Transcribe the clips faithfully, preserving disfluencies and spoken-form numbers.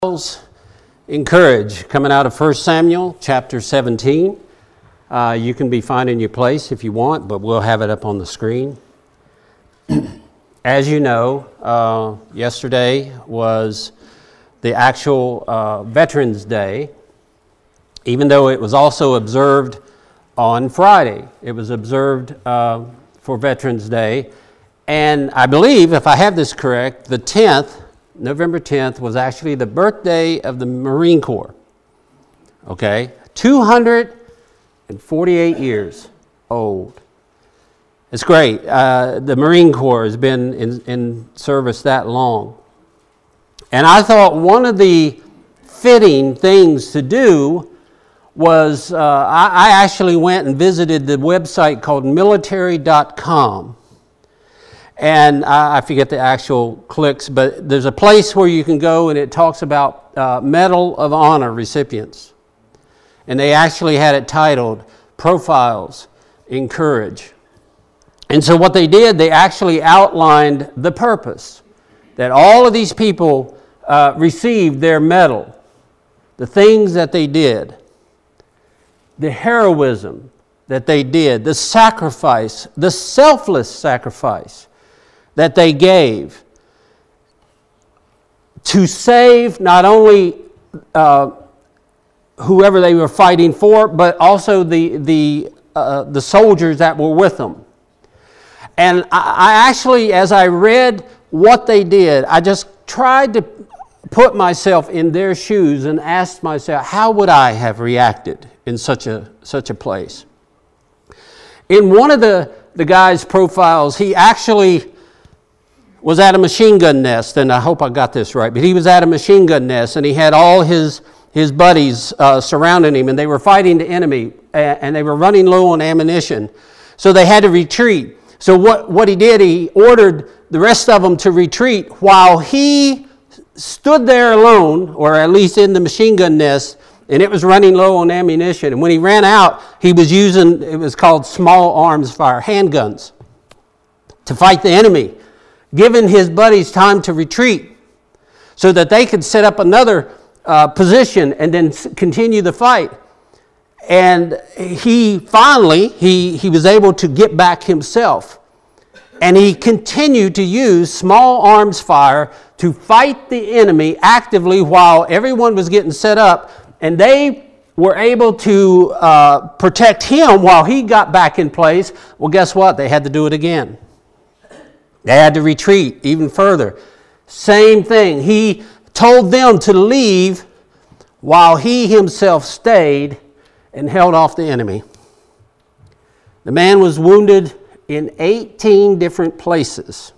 Encourage, coming out of First Samuel chapter seventeen. Uh, you can be finding your place if you want, but we'll have it up on the screen. As you know, uh, yesterday was the actual uh, Veterans Day, even though it was also observed on Friday. It was observed uh, for Veterans Day, and I believe, if I have this correct, the tenth, November tenth, was actually the birthday of the Marine Corps. Okay? two hundred forty-eight years old. It's great. Uh, the Marine Corps has been in, in service that long. And I thought one of the fitting things to do was, uh, I, I actually went and visited the website called military dot com. And I, I forget the actual clicks, but there's a place where you can go and it talks about uh, Medal of Honor recipients. And they actually had it titled, Profiles Encourage. And so what they did, they actually outlined the purpose that all of these people uh, received their medal, the things that they did, the heroism that they did, the sacrifice, the selfless sacrifice that they gave to save not only uh, whoever they were fighting for, but also the the uh, the soldiers that were with them. And I, I actually, as I read what they did, I just tried to put myself in their shoes and asked myself, how would I have reacted in such a such a place? In one of the the guy's profiles, he actually was at a machine gun nest, and I hope I got this right, but he was at a machine gun nest, and he had all his his buddies uh, surrounding him, and they were fighting the enemy, and they were running low on ammunition, so they had to retreat. So what, what he did, he ordered the rest of them to retreat while he stood there alone, or at least in the machine gun nest, and it was running low on ammunition. And when he ran out, he was using, it was called small arms fire, handguns, to fight the enemy, giving his buddies time to retreat so that they could set up another uh, position and then continue the fight. And he finally, he, he was able to get back himself. And he continued to use small arms fire to fight the enemy actively while everyone was getting set up. And they were able to uh, protect him while he got back in place. Well, guess what? They had to do it again. They had to retreat even further. Same thing. He told them to leave while he himself stayed and held off the enemy. The man was wounded in eighteen different places.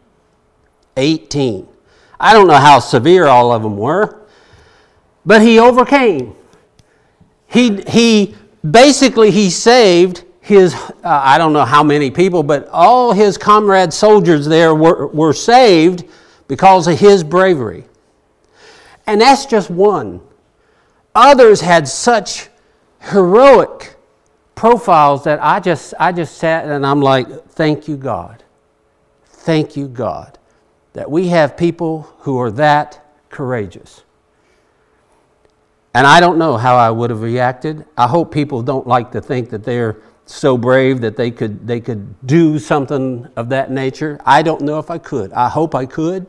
eighteen. I don't know how severe all of them were, but he overcame. He, he basically, he saved his, uh, I don't know how many people, but all his comrade soldiers there were, were saved because of his bravery. And that's just one. Others had such heroic profiles that I just I just sat and I'm like, thank you, God. Thank you, God, that we have people who are that courageous. And I don't know how I would have reacted. I hope people don't like to think that they're so brave that they could they could do something of that nature. I don't know if I could. I hope I could.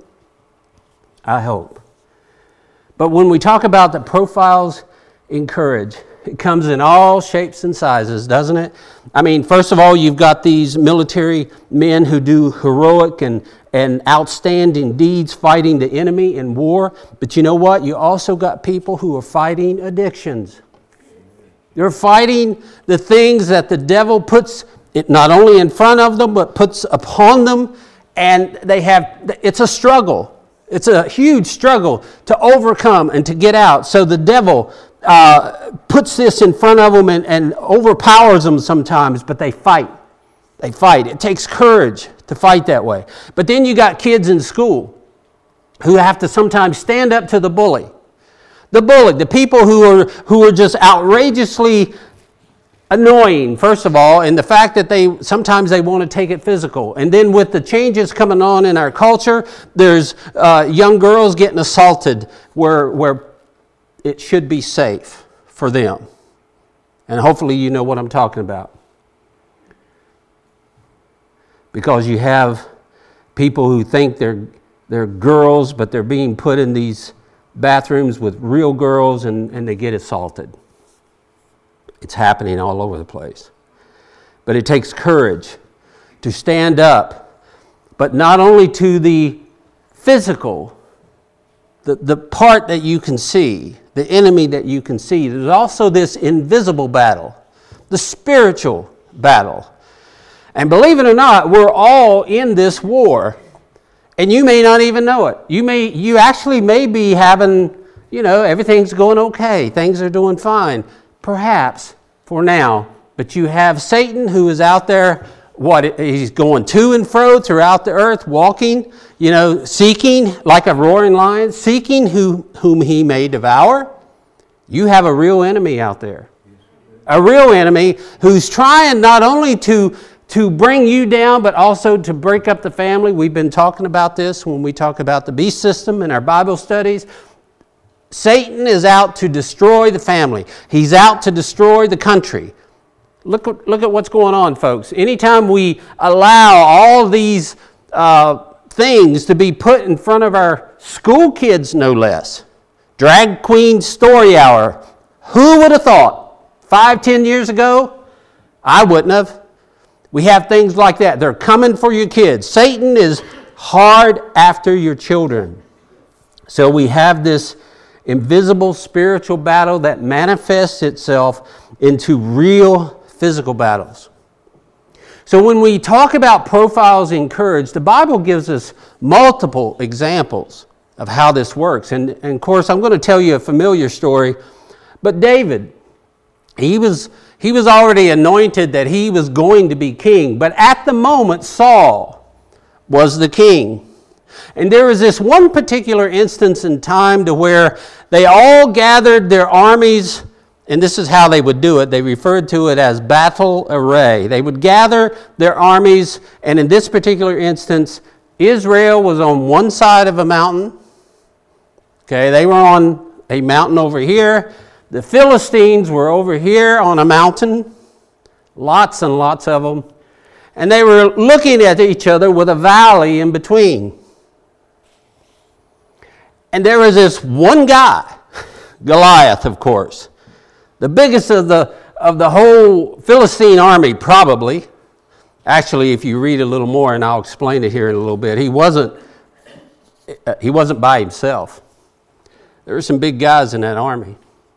I hope. But when we talk about the profiles encourage, it comes in all shapes and sizes, doesn't it? I mean, first of all, you've got these military men who do heroic and, and outstanding deeds fighting the enemy in war. But you know what? You also got people who are fighting addictions. They're fighting the things that the devil puts it not only in front of them, but puts upon them. And they have, it's a struggle. It's a huge struggle to overcome and to get out. So the devil uh, puts this in front of them and, and overpowers them sometimes, but they fight. They fight. It takes courage to fight that way. But then you got kids in school who have to sometimes stand up to the bully. The bully, the people who are who are just outrageously annoying, first of all, and the fact that they sometimes they want to take it physical. And then with the changes coming on in our culture, there's uh, young girls getting assaulted where, where it should be safe for them. And hopefully you know what I'm talking about. Because you have people who think they're, they're girls, but they're being put in these bathrooms with real girls and, and they get assaulted. It's happening all over the place. But it takes courage to stand up, but not only to the physical, the, the part that you can see, the enemy that you can see. There's also this invisible battle, the spiritual battle. And believe it or not, we're all in this war, and you may not even know it. You may, you actually may be having, you know, everything's going okay, things are doing fine. Perhaps for now, but you have Satan who is out there, what, he's going to and fro throughout the earth, walking, you know, seeking like a roaring lion, seeking who, whom he may devour. You have a real enemy out there. A real enemy who's trying not only to, to bring you down, but also to break up the family. We've been talking about this when we talk about the beast system in our Bible studies. Satan is out to destroy the family. He's out to destroy the country. Look, look at what's going on, folks. Anytime we allow all these uh, things to be put in front of our school kids, no less. Drag queen story hour. Who would have thought? Five, ten years ago? I wouldn't have. We have things like that. They're coming for your kids. Satan is hard after your children. So we have this invisible spiritual battle that manifests itself into real physical battles. So when we talk about profiles in courage, the Bible gives us multiple examples of how this works. And, and of course, I'm going to tell you a familiar story. But David, he was, he was already anointed that he was going to be king. But at the moment, Saul was the king. And there was this one particular instance in time to where they all gathered their armies, and this is how they would do it. They referred to it as battle array. They would gather their armies, and in this particular instance, Israel was on one side of a mountain. Okay, they were on a mountain over here. The Philistines were over here on a mountain. Lots and lots of them. And they were looking at each other with a valley in between. And there was this one guy, Goliath, of course, the biggest of the of the whole Philistine army, probably. Actually, if you read a little more, and I'll explain it here in a little bit, he wasn't he wasn't by himself. There were some big guys in that army.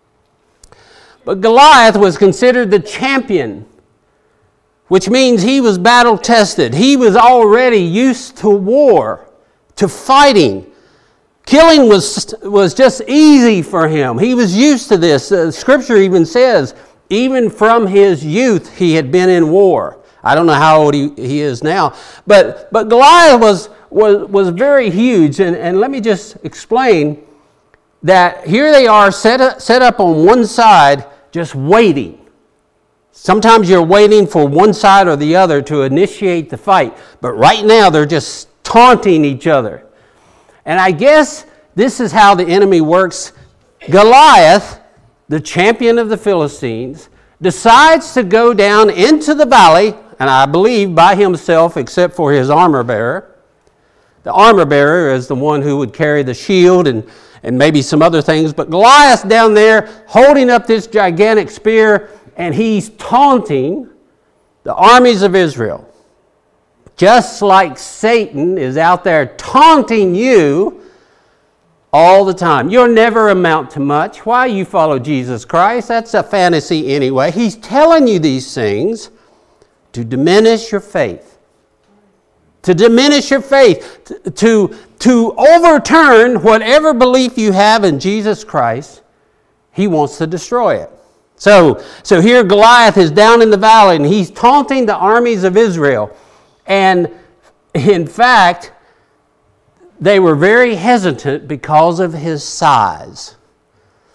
But Goliath was considered the champion, which means he was battle tested. He was already used to war, to fighting. Killing was, was just easy for him. He was used to this. Uh, Scripture even says, even from his youth, he had been in war. I don't know how old he, he is now. But, but Goliath was, was, was very huge. And, and let me just explain that here they are set up, set up on one side, just waiting. Sometimes you're waiting for one side or the other to initiate the fight. But right now, they're just taunting each other. And I guess this is how the enemy works. Goliath, the champion of the Philistines, decides to go down into the valley, and I believe by himself except for his armor bearer. The armor bearer is the one who would carry the shield and, and maybe some other things. But Goliath down there holding up this gigantic spear, and he's taunting the armies of Israel. Just like Satan is out there taunting you all the time. You'll never amount to much. Why you follow Jesus Christ? That's a fantasy anyway. He's telling you these things to diminish your faith. To diminish your faith. To, to, to overturn whatever belief you have in Jesus Christ. He wants to destroy it. So, so here Goliath is down in the valley and he's taunting the armies of Israel. And in fact, they were very hesitant because of his size.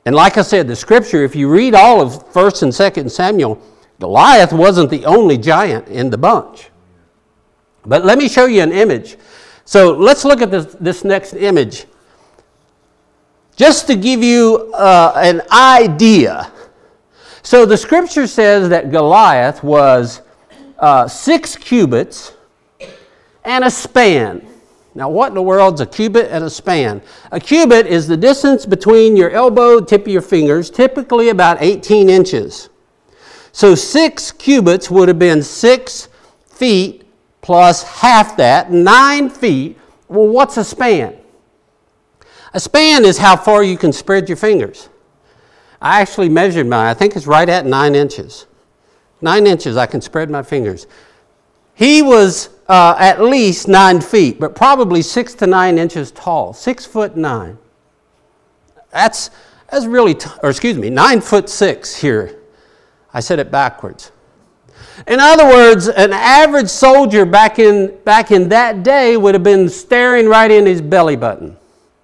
And like I said, the scripture, if you read all of First and Second Samuel, Goliath wasn't the only giant in the bunch. But let me show you an image. So let's look at this, this next image. Just to give you uh, an idea. So the scripture says that Goliath was uh, six cubits and a span. Now, what in the world's a cubit and a span? A cubit is the distance between your elbow, tip of your fingers, typically about eighteen inches. So six cubits would have been six feet plus half that, nine feet. Well, what's a span? A span is how far you can spread your fingers. I actually measured mine. I think it's right at nine inches. Nine inches I can spread my fingers. He was uh, at least nine feet, but probably six to nine inches tall. Six foot nine. That's that's really, t- or excuse me, nine foot six here. I said it backwards. In other words, an average soldier back in back in that day would have been staring right in his belly button.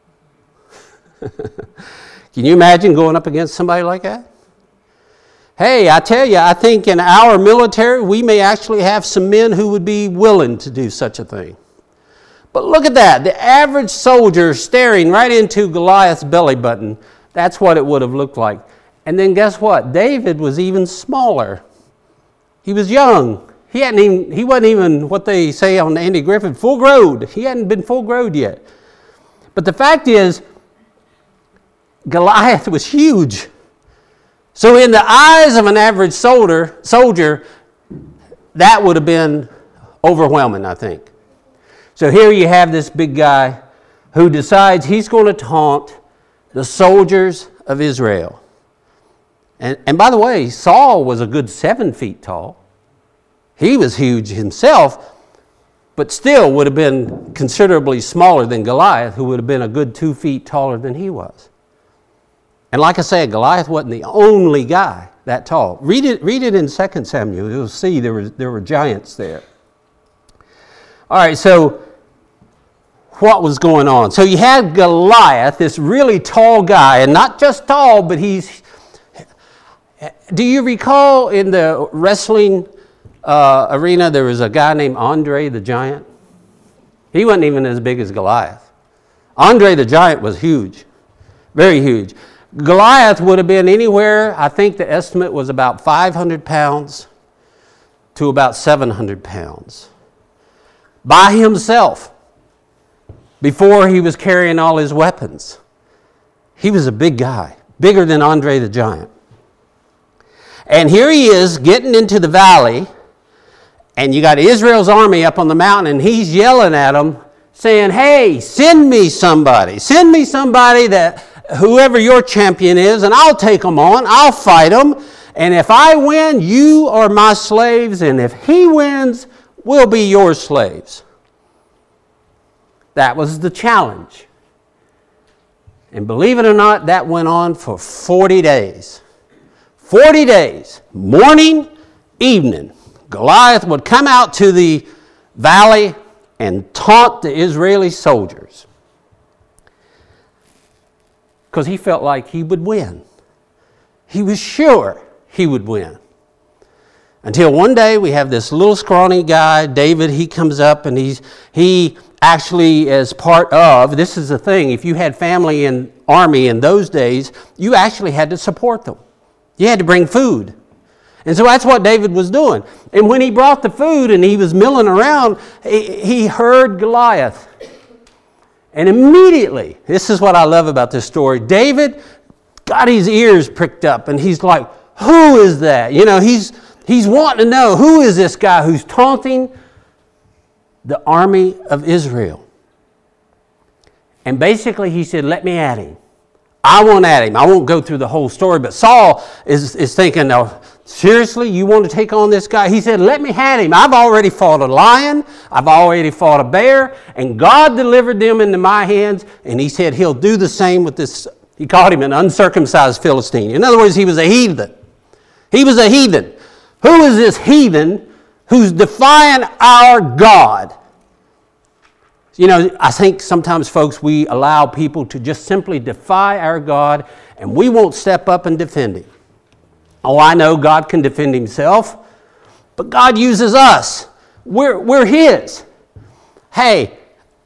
Can you imagine going up against somebody like that? Hey, I tell you, I think in our military, we may actually have some men who would be willing to do such a thing. But look at that. The average soldier staring right into Goliath's belly button. That's what it would have looked like. And then guess what? David was even smaller. He was young. He hadn't even, he wasn't even what they say on Andy Griffith, full growed. He hadn't been full growed yet. But the fact is, Goliath was huge. So in the eyes of an average soldier, soldier, that would have been overwhelming, I think. So here you have this big guy who decides he's going to taunt the soldiers of Israel. And, and by the way, Saul was a good seven feet tall. He was huge himself, but still would have been considerably smaller than Goliath, who would have been a good two feet taller than he was. And like I said, Goliath wasn't the only guy that tall. Read it, read it in Second Samuel. You'll see there was, there were giants there. All right, so what was going on? So you had Goliath, this really tall guy, and not just tall, but he's... Do you recall in the wrestling uh, arena there was a guy named Andre the Giant? He wasn't even as big as Goliath. Andre the Giant was huge, very huge. Goliath would have been anywhere, I think the estimate was about five hundred pounds to about seven hundred pounds. By himself, before he was carrying all his weapons. He was a big guy, bigger than Andre the Giant. And here he is getting into the valley, and you got Israel's army up on the mountain, and he's yelling at them, saying, hey, send me somebody. Send me somebody that... whoever your champion is, and I'll take them on, I'll fight them, and if I win, you are my slaves, and if he wins, we'll be your slaves. That was the challenge. And believe it or not, that went on for forty days. forty days, morning, evening. Goliath would come out to the valley and taunt the Israeli soldiers. Because he felt like he would win. He was sure he would win. Until one day we have this little scrawny guy, David, he comes up and he's he actually as part of, this is the thing, if you had family and army in those days, you actually had to support them. You had to bring food. And so that's what David was doing. And when he brought the food and he was milling around, he, he heard Goliath. And immediately, this is what I love about this story, David got his ears pricked up and he's like, who is that? You know, he's he's wanting to know, who is this guy who's taunting the army of Israel? And basically he said, let me at him. I want at him. I won't go through the whole story, but Saul is, is thinking, now, seriously, you want to take on this guy? He said, let me at him. I've already fought a lion. I've already fought a bear, and God delivered them into my hands, and he said he'll do the same with this. He called him an uncircumcised Philistine. In other words, he was a heathen. He was a heathen. Who is this heathen who's defying our God? You know, I think sometimes, folks, we allow people to just simply defy our God and we won't step up and defend him. Oh, I know God can defend himself, but God uses us. We're, we're his. Hey,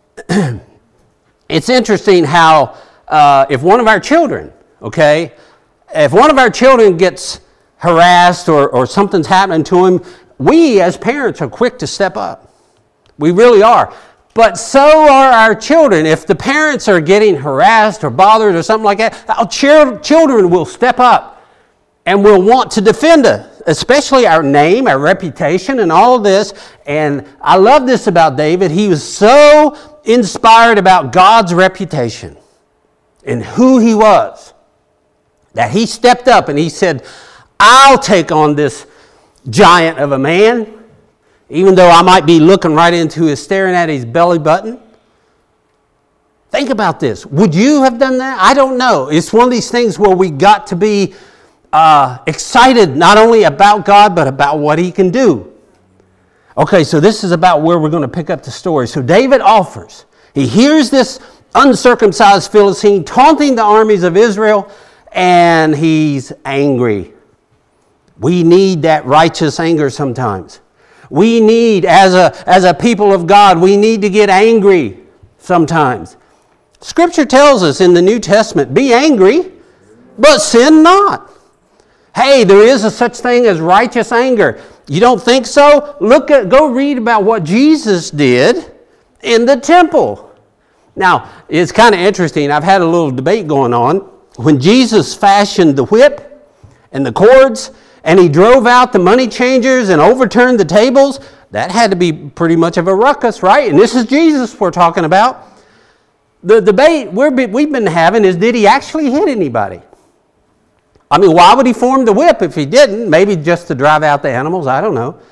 it's interesting how uh, if one of our children, okay, if one of our children gets harassed or, or something's happening to him, we as parents are quick to step up. We really are. But so are our children. If the parents are getting harassed or bothered or something like that, our ch- children will step up and will want to defend us, especially our name, our reputation, and all of this. And I love this about David. He was so inspired about God's reputation and who he was that he stepped up and he said, I'll take on this giant of a man, even though I might be looking right into his, staring at his belly button. Think about this. Would you have done that? I don't know. It's one of these things where we got to be uh, excited not only about God, but about what he can do. Okay, so this is about where we're going to pick up the story. So David offers. He hears this uncircumcised Philistine taunting the armies of Israel, and he's angry. We need that righteous anger sometimes. We need, as a, as a people of God, we need to get angry sometimes. Scripture tells us in the New Testament, be angry, but sin not. Hey, there is a such thing as righteous anger. You don't think so? Look at, go read about what Jesus did in the temple. Now, it's kind of interesting. I've had a little debate going on. When Jesus fashioned the whip and the cords, and he drove out the money changers and overturned the tables, that had to be pretty much of a ruckus, right? And this is Jesus we're talking about. The debate we're, we've been having is, did he actually hit anybody? I mean, why would he form the whip if he didn't? Maybe just to drive out the animals, I don't know.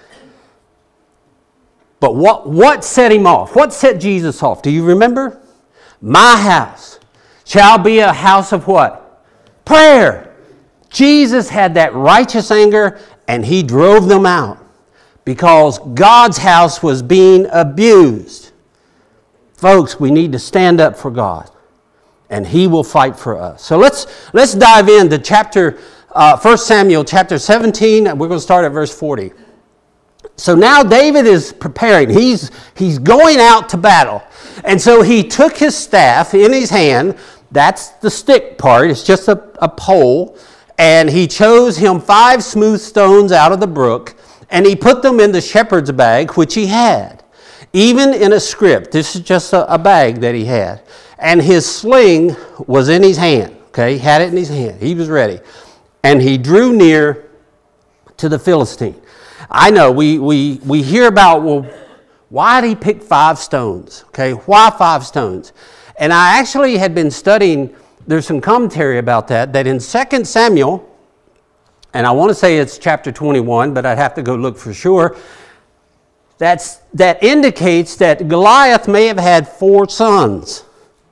But what, what set him off? What set Jesus off? Do you remember? My house shall be a house of what? Prayer. Jesus had that righteous anger and he drove them out because God's house was being abused. Folks, we need to stand up for God and he will fight for us. So let's let's dive into chapter uh, First Samuel chapter seventeen. We're going to start at verse forty. So now David is preparing. He's he's going out to battle. And so he took his staff in his hand. That's the stick part. It's just a, a pole. And he chose him five smooth stones out of the brook, and he put them in the shepherd's bag, which he had, even in a scrip. This is just a, a bag that he had. And his sling was in his hand. Okay, he had it in his hand. He was ready. And he drew near to the Philistine. I know, we, we, we hear about, well, why did he pick five stones? Okay, why five stones? And I actually had been studying. There's some commentary about that, that in Second Samuel, and I want to say it's chapter twenty-one, but I'd have to go look for sure, that's, that indicates that Goliath may have had four sons.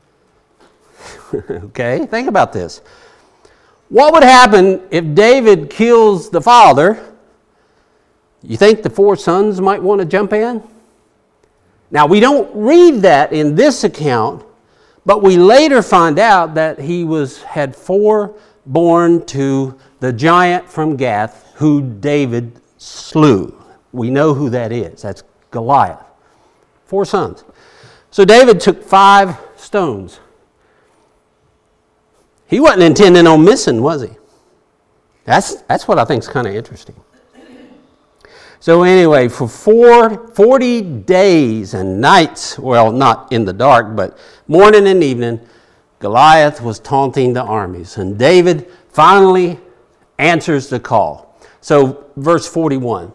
Okay, think about this. What would happen if David kills the father? You think the four sons might want to jump in? Now, we don't read that in this account, but we later find out that he was had four born to the giant from Gath who David slew. We know who that is. That's Goliath. Four sons. So David took five stones. He wasn't intending on missing, was he? That's, that's what I think is kind of interesting. So anyway, for four, forty days and nights, well, not in the dark, but morning and evening, Goliath was taunting the armies. And David finally answers the call. So verse forty-one.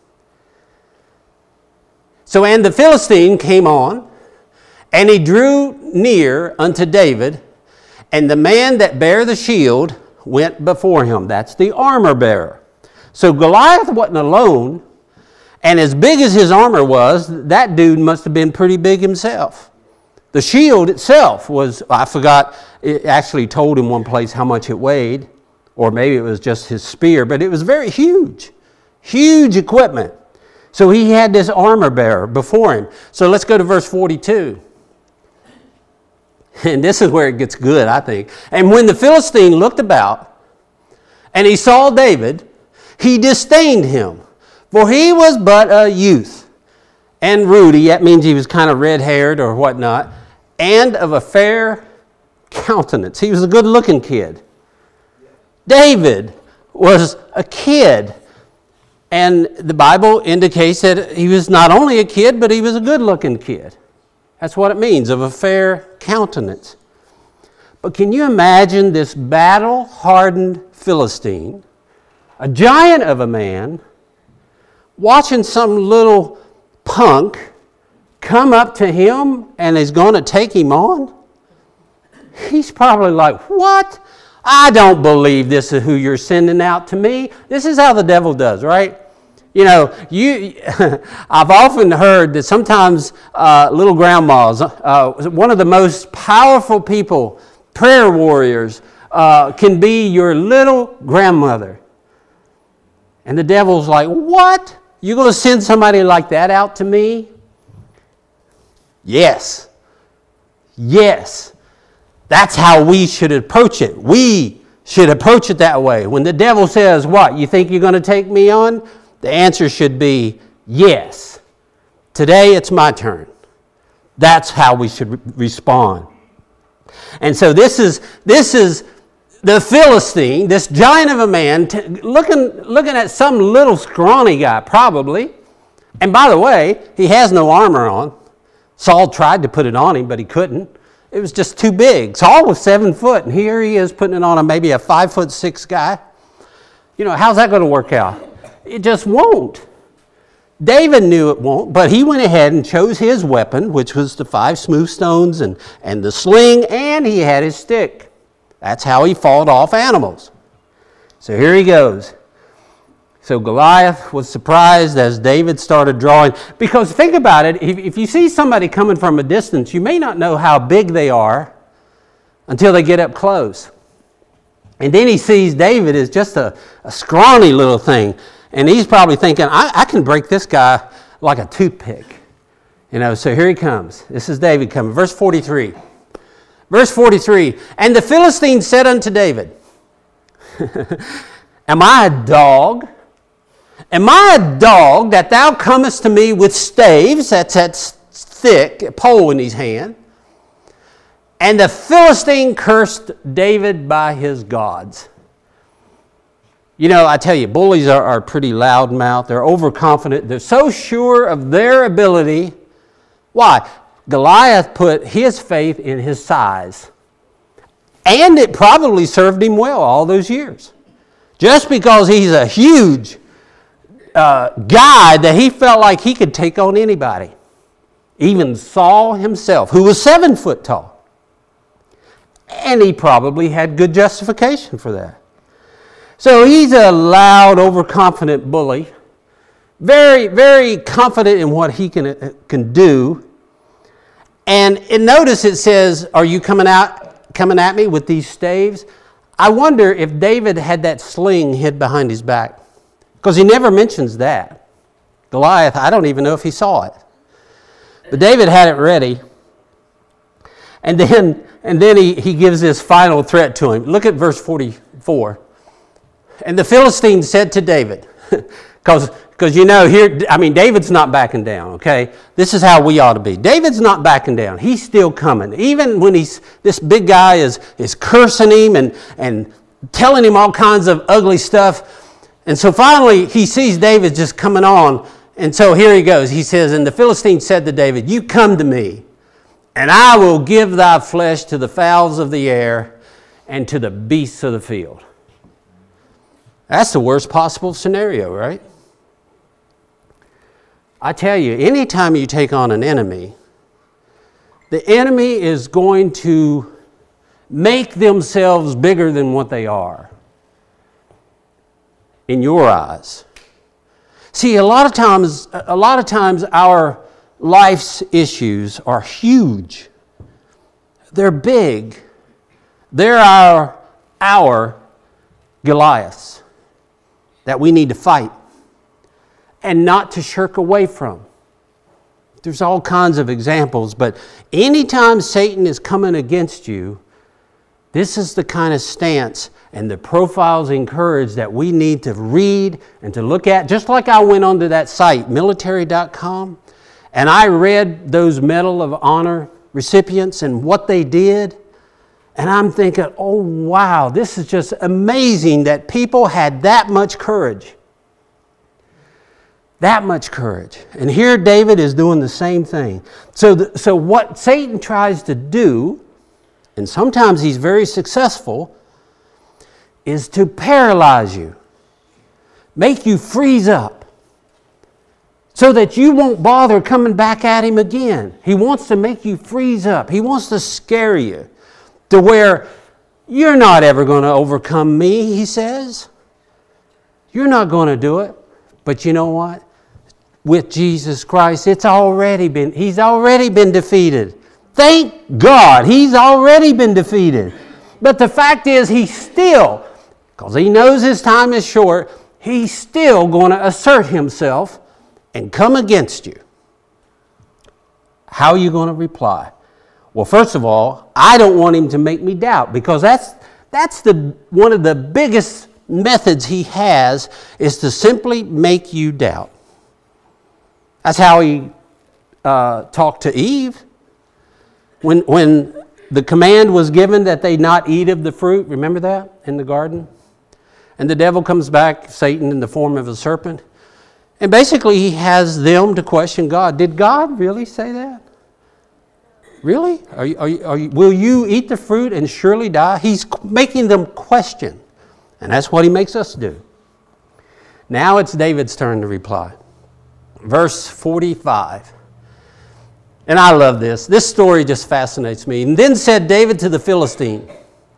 So, and the Philistine came on, and he drew near unto David, and the man that bare the shield went before him. That's the armor bearer. So Goliath wasn't alone. And as big as his armor was, that dude must have been pretty big himself. The shield itself was, I forgot, it actually told in one place how much it weighed, or maybe it was just his spear, but it was very huge, huge equipment. So he had this armor bearer before him. So let's go to verse forty-two. And this is where it gets good, I think. And when the Philistine looked about, and he saw David, he disdained him, for he was but a youth, and ruddy, that means he was kind of red-haired or whatnot, and of a fair countenance. He was a good-looking kid. David was a kid, and the Bible indicates that he was not only a kid, but he was a good-looking kid. That's what it means, of a fair countenance. But can you imagine this battle-hardened Philistine, a giant of a man, watching some little punk come up to him and is going to take him on? He's probably like, what? I don't believe this is who you're sending out to me. This is how the devil does, right? You know, you. I've often heard that sometimes uh, little grandmas, uh, one of the most powerful people, prayer warriors, uh, can be your little grandmother. And the devil's like, what? You're going to send somebody like that out to me? Yes. Yes. That's how we should approach it. We should approach it that way. When the devil says, what, you think you're going to take me on? The answer should be yes. Today it's my turn. That's how we should re- respond. And so this is this is the Philistine, this giant of a man, t- looking looking at some little scrawny guy probably. And by the way, he has no armor on. Saul tried to put it on him, but he couldn't. It was just too big. Saul was seven foot, and here he is putting it on a maybe a five foot six guy. You know, how's that going to work out? It just won't. David knew it won't, but he went ahead and chose his weapon, which was the five smooth stones and, and the sling, and he had his stick. That's how he fought off animals. So here he goes. So Goliath was surprised as David started drawing. Because think about it, if, if you see somebody coming from a distance, you may not know how big they are until they get up close. And then he sees David as just a, a scrawny little thing. And he's probably thinking, I, I can break this guy like a toothpick. You know, so here he comes. This is David coming. Verse forty-three. Verse forty-three. And the Philistine said unto David, Am I a dog? Am I a dog that thou comest to me with staves? That's that thick a pole in his hand. And the Philistine cursed David by his gods. You know, I tell you, bullies are, are pretty loudmouthed. They're overconfident. They're so sure of their ability. Why? Goliath put his faith in his size. And it probably served him well all those years. Just because he's a huge uh, guy that he felt like he could take on anybody. Even Saul himself, who was seven foot tall. And he probably had good justification for that. So he's a loud, overconfident bully, very, very confident in what he can, can do. And, and notice it says, are you coming out, coming at me with these staves? I wonder if David had that sling hid behind his back, because he never mentions that. Goliath, I don't even know if he saw it. But David had it ready. And then, and then he, he gives this final threat to him. Look at verse forty-four. And the Philistine said to David, because because you know here, I mean, David's not backing down, okay? This is how we ought to be. David's not backing down. He's still coming. Even when he's this big guy is, is cursing him and, and telling him all kinds of ugly stuff. And so finally he sees David just coming on. And so here he goes. He says, and the Philistine said to David, you come to me, and I will give thy flesh to the fowls of the air and to the beasts of the field. That's the worst possible scenario, right? I tell you, anytime you take on an enemy, the enemy is going to make themselves bigger than what they are in your eyes. See, a lot of times, a lot of times our life's issues are huge. They're big. They're our, our Goliaths that we need to fight and not to shirk away from. There's all kinds of examples, but anytime Satan is coming against you, this is the kind of stance and the profiles in courage that we need to read and to look at. Just like I went onto that site, military dot com, and I read those Medal of Honor recipients and what they did, and I'm thinking, oh wow, this is just amazing that people had that much courage. That much courage. And here David is doing the same thing. So, the, so what Satan tries to do, and sometimes he's very successful, is to paralyze you, make you freeze up, so that you won't bother coming back at him again. He wants to make you freeze up. He wants to scare you to where you're not ever going to overcome me, he says. You're not going to do it. But you know what? With Jesus Christ, it's already been, he's already been defeated. Thank God, he's already been defeated. But the fact is, he's still, because he knows his time is short, he's still going to assert himself and come against you. How are you going to reply? Well, first of all, I don't want him to make me doubt, because that's that's the one of the biggest methods he has, is to simply make you doubt. That's how he uh, talked to Eve. When, when the command was given that they not eat of the fruit, remember that in the garden? And the devil comes back, Satan in the form of a serpent. And basically he has them to question God. Did God really say that? Really? Are you, are you, are you, will you eat the fruit and surely die? He's making them question. And that's what he makes us do. Now it's David's turn to reply. Verse forty-five. And I love this. This story just fascinates me. And then said David to the Philistine.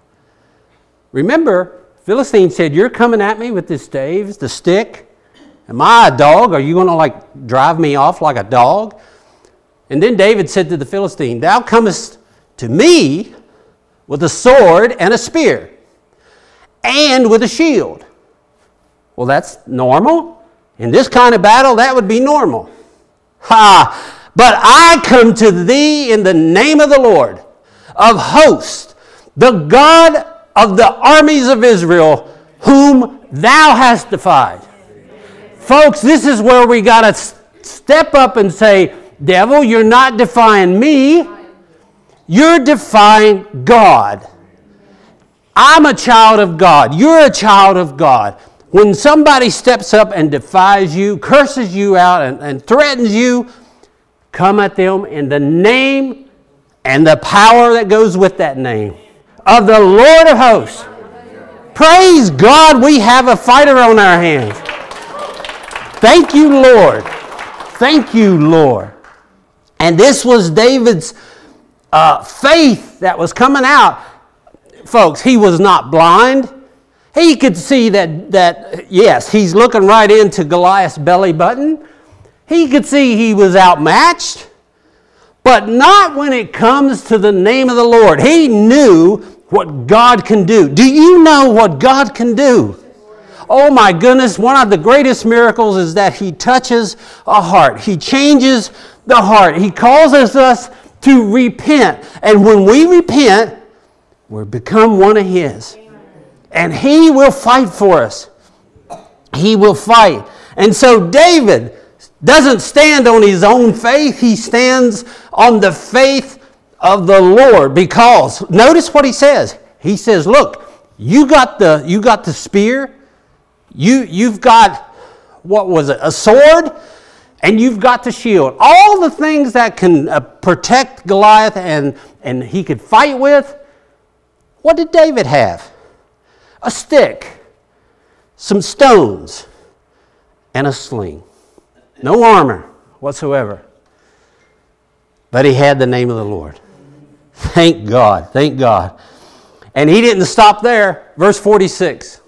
Remember, Philistine said, you're coming at me with the staves, the stick. Am I a dog? Are you going to like drive me off like a dog? And then David said to the Philistine, thou comest to me with a sword and a spear and with a shield. Well, that's normal. In this kind of battle, that would be normal. Ha! But I come to thee in the name of the Lord of hosts, the God of the armies of Israel, whom thou hast defied. Folks, this is where we got to step up and say, devil, you're not defying me. You're defying God. I'm a child of God. You're a child of God. When somebody steps up and defies you, curses you out, and, and threatens you, come at them in the name and the power that goes with that name of the Lord of hosts. Praise God, we have a fighter on our hands. Thank you, Lord. Thank you, Lord. And this was David's uh, faith that was coming out. Folks, he was not blind. He could see that, that, yes, he's looking right into Goliath's belly button. He could see he was outmatched, but not when it comes to the name of the Lord. He knew what God can do. Do you know what God can do? Oh my goodness, one of the greatest miracles is that he touches a heart. He changes the heart. He causes us to repent. And when we repent, we become one of his. And he will fight for us. He will fight. And so David doesn't stand on his own faith. He stands on the faith of the Lord, because notice what he says. He says, look, you got the you got the spear. You you've got, what was it? A sword, and you've got the shield. All the things that can uh, protect Goliath and and he could fight with. What did David have? A stick, some stones, and a sling. No armor whatsoever. But he had the name of the Lord. Thank God. Thank God. And he didn't stop there. Verse forty-six.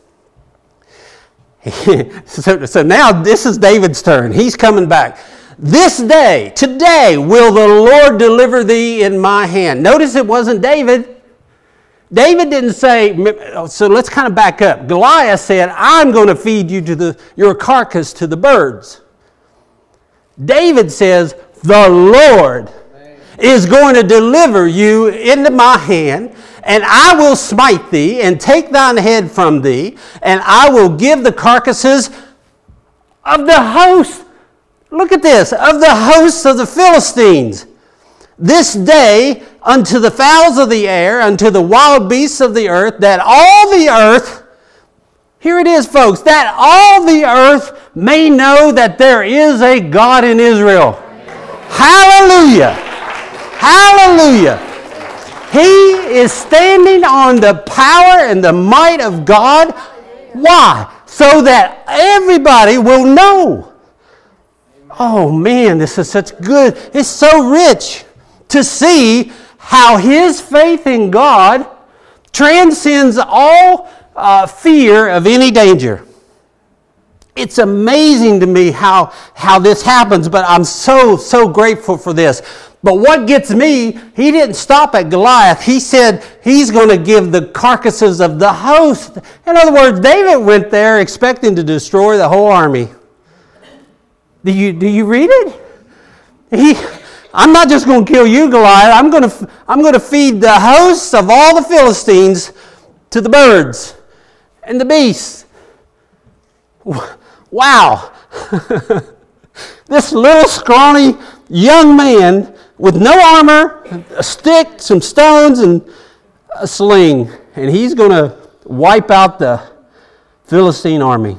so, so now this is David's turn. He's coming back. This day, today, will the Lord deliver thee in my hand. Notice it wasn't David. David didn't say, so let's kind of back up. Goliath said, I'm going to feed you to the your carcass to the birds. David says, the Lord is going to deliver you into my hand, and I will smite thee and take thine head from thee, and I will give the carcasses of the host. Look at this, of the hosts of the Philistines this day unto the fowls of the air, unto the wild beasts of the earth, that all the earth, here it is, folks, that all the earth may know that there is a God in Israel. Hallelujah! Hallelujah! He is standing on the power and the might of God. Why? So that everybody will know. Oh man, this is such good. It's so rich to see how his faith in God transcends all uh, fear of any danger. It's amazing to me how, how this happens, but I'm so, so grateful for this. But what gets me, he didn't stop at Goliath. He said he's going to give the carcasses of the host. In other words, David went there expecting to destroy the whole army. Do you, do you read it? He, I'm not just going to kill you, Goliath. I'm going to, I'm going to feed the hosts of all the Philistines to the birds and the beasts. Wow. This little scrawny young man with no armor, a stick, some stones, and a sling. And he's going to wipe out the Philistine army.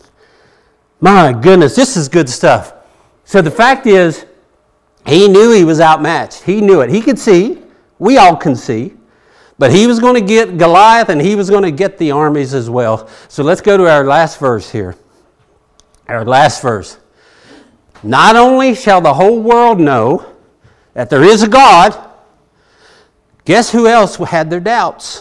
My goodness, this is good stuff. So the fact is, he knew he was outmatched. He knew it. He could see. We all can see. But he was going to get Goliath, and he was going to get the armies as well. So let's go to our last verse here. Our last verse. Not only shall the whole world know that there is a God, guess who else had their doubts?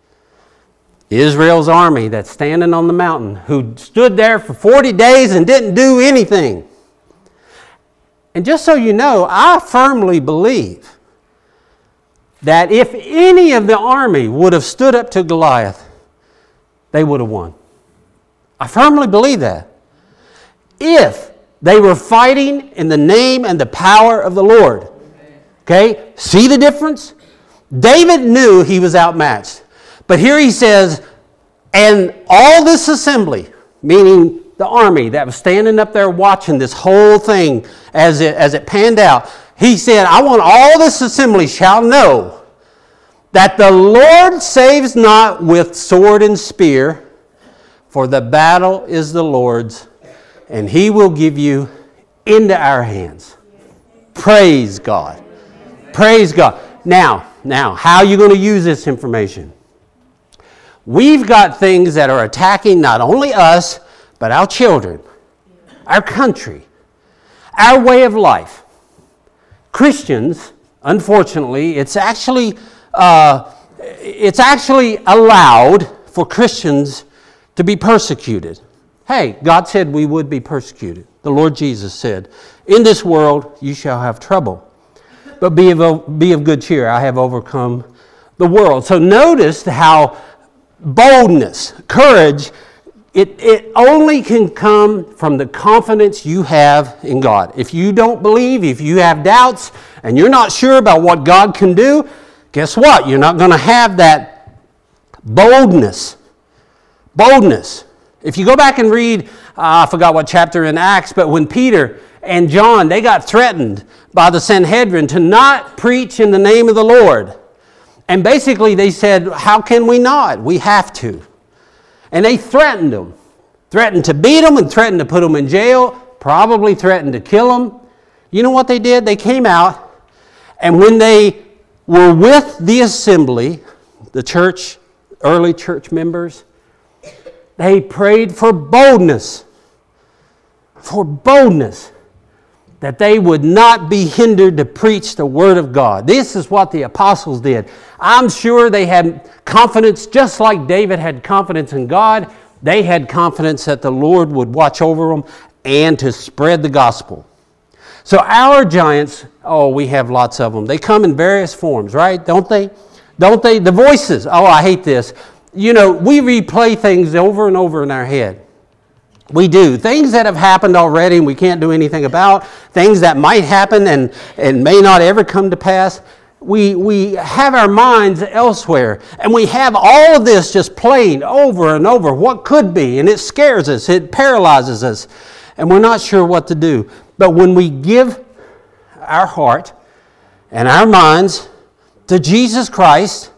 Israel's army that's standing on the mountain, who stood there for forty days and didn't do anything. And just so you know, I firmly believe that if any of the army would have stood up to Goliath, they would have won. I firmly believe that. If they were fighting in the name and the power of the Lord. Okay? See the difference? David knew he was outmatched. But here he says, and all this assembly, meaning the army that was standing up there watching this whole thing as it, as it panned out, he said, I want all this assembly shall know that the Lord saves not with sword and spear, for the battle is the Lord's, and he will give you into our hands. Praise God. Praise God. Now, now, how are you going to use this information? We've got things that are attacking not only us, but our children, our country, our way of life. Christians, unfortunately, it's actually uh, it's actually allowed for Christians to be persecuted. Hey, God said we would be persecuted. The Lord Jesus said, in this world you shall have trouble, but be of, be of good cheer. I have overcome the world. So notice how boldness, courage, it, it only can come from the confidence you have in God. If you don't believe, if you have doubts, and you're not sure about what God can do, guess what? You're not going to have that boldness. Boldness. If you go back and read, uh, I forgot what chapter in Acts, but when Peter and John, they got threatened by the Sanhedrin to not preach in the name of the Lord. And basically they said, how can we not? We have to. And they threatened them. Threatened to beat them and threatened to put them in jail. Probably threatened to kill them. You know what they did? They came out, and when they were with the assembly, the church, early church members, they prayed for boldness. For boldness. That they would not be hindered to preach the Word of God. This is what the apostles did. I'm sure they had confidence, just like David had confidence in God. They had confidence that the Lord would watch over them and to spread the gospel. So our giants, oh, we have lots of them. They come in various forms, right? Don't they? Don't they? The voices. Oh, I hate this. You know, we replay things over and over in our head. We do. Things that have happened already and we can't do anything about, things that might happen and, and may not ever come to pass. We, we have our minds elsewhere, and we have all of this just playing over and over, what could be, and it scares us, it paralyzes us, and we're not sure what to do. But when we give our heart and our minds to Jesus Christ,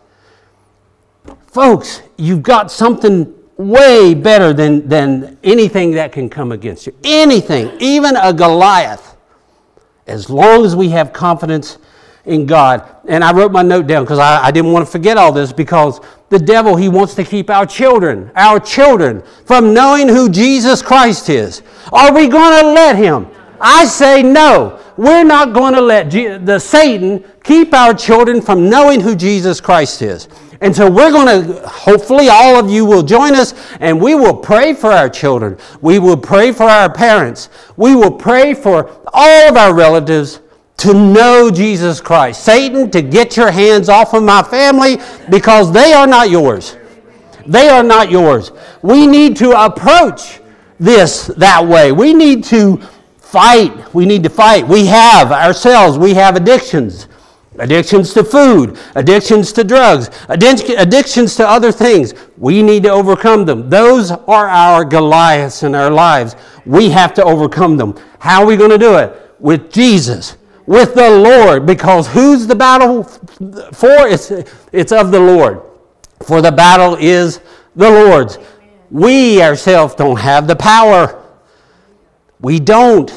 folks, you've got something way better than, than anything that can come against you. Anything, even a Goliath, as long as we have confidence in God. And I wrote my note down because I, I didn't want to forget all this, because the devil, he wants to keep our children, our children, from knowing who Jesus Christ is. Are we going to let him? I say no. We're not going to let G- the Satan keep our children from knowing who Jesus Christ is. And so we're going to, hopefully all of you will join us, and we will pray for our children. We will pray for our parents. We will pray for all of our relatives to know Jesus Christ. Satan, to get your hands off of my family, because they are not yours. They are not yours. We need to approach this that way. We need to fight. We need to fight. We have ourselves, we have addictions. Addictions to food, addictions to drugs, addic- addictions to other things. We need to overcome them. Those are our Goliaths in our lives. We have to overcome them. How are we going to do it? With Jesus. With the Lord, because who's the battle for? It's, it's of the Lord. For the battle is the Lord's. We ourselves don't have the power. We don't.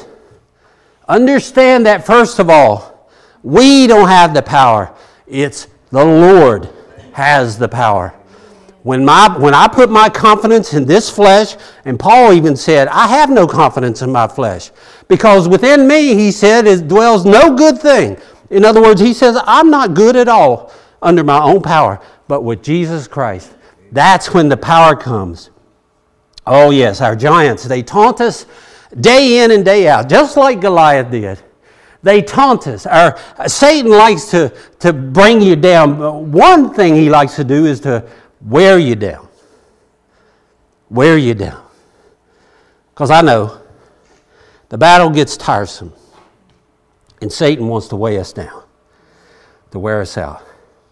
Understand that, first of all, we don't have the power. It's the Lord has the power. When my when I put my confidence in this flesh, and Paul even said, I have no confidence in my flesh, because within me, he said, is dwells no good thing. In other words, he says, I'm not good at all under my own power, but with Jesus Christ, that's when the power comes. Oh yes, our giants, they taunt us day in and day out, just like Goliath did. They taunt us. Our, Satan likes to, to bring you down. One thing he likes to do is to wear you down. Wear you down. Because I know the battle gets tiresome. And Satan wants to weigh us down, to wear us out.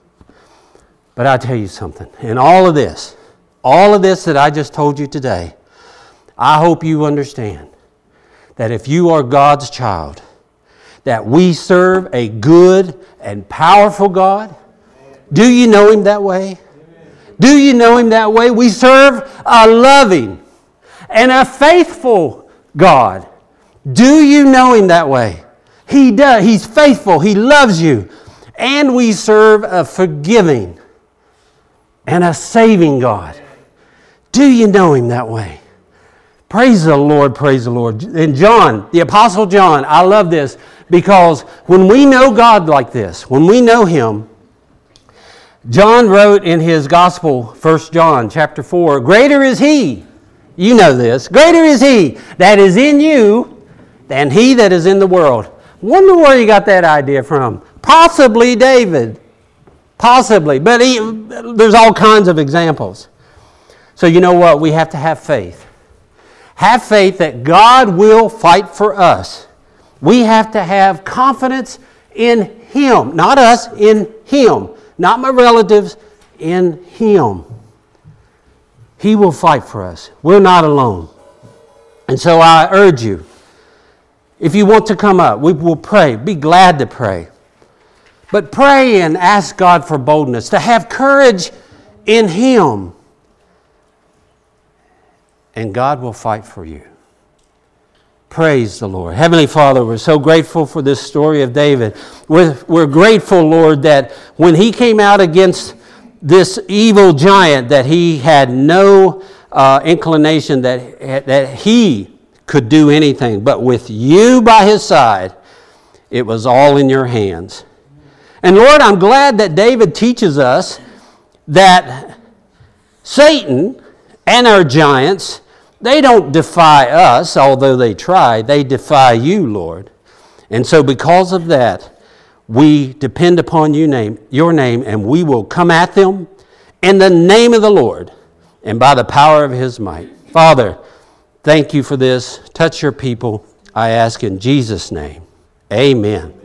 But I tell you something. In all of this, all of this that I just told you today, I hope you understand that if you are God's child, that we serve a good and powerful God. Do you know him that way? Do you know him that way? We serve a loving and a faithful God. Do you know him that way? He does. He's faithful. He loves you. And we serve a forgiving and a saving God. Do you know him that way? Praise the Lord, praise the Lord. And John, the Apostle John, I love this, because when we know God like this, when we know him, John wrote in his gospel, First John chapter four, greater is he, you know this, greater is he that is in you than he that is in the world. Wonder where you got that idea from. Possibly David. Possibly. But he, there's all kinds of examples. So you know what? We have to have faith. Have faith that God will fight for us. We have to have confidence in him. Not us, in him. Not my relatives, in him. He will fight for us. We're not alone. And so I urge you, if you want to come up, we will pray. Be glad to pray. But pray and ask God for boldness, to have courage in him. And God will fight for you. Praise the Lord. Heavenly Father, we're so grateful for this story of David. We're, we're grateful, Lord, that when he came out against this evil giant, that he had no uh, inclination that, that he could do anything. But with you by his side, it was all in your hands. And Lord, I'm glad that David teaches us that Satan and our giants, they don't defy us, although they try. They defy you, Lord. And so because of that, we depend upon you name, your name, and we will come at them in the name of the Lord and by the power of his might. Father, Thank you for this. Touch your people, I ask in Jesus' name. Amen.